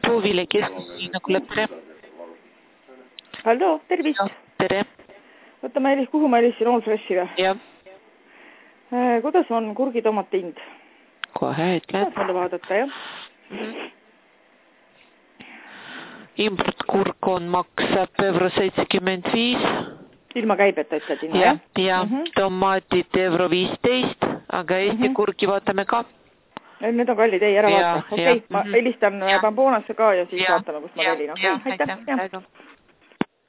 Proovile keskusliinakule, tere. Hallo, tervist. Ja, tere. Võtta kuhu ma helisin Allfreshi või? Jah. Kuidas on kurgitomate hind? Kohe ütled. Kuidas mulle vaadata, jah? Importkurk on maksab €75. Ilma käibeta ütled sinna, jah? Ja, tomaatid €15, aga Eesti kurki vaatame ka. Need on kallid, ei, ära vaata. Okei, ma helistan Bambonasse ka ja siis vaatame, kus ma valin. Aitäh.